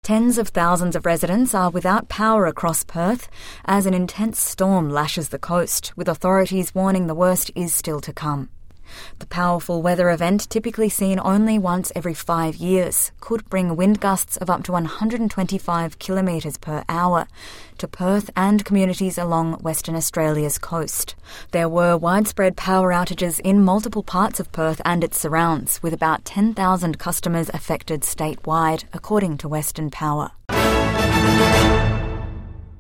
Tens of thousands of residents are without power across Perth as an intense storm lashes the coast, with authorities warning the worst is still to come. The powerful weather event, typically seen only once every 5 years, could bring wind gusts of up to 125 kilometres per hour to Perth and communities along Western Australia's coast. There were widespread power outages in multiple parts of Perth and its surrounds, with about 10,000 customers affected statewide, according to Western Power.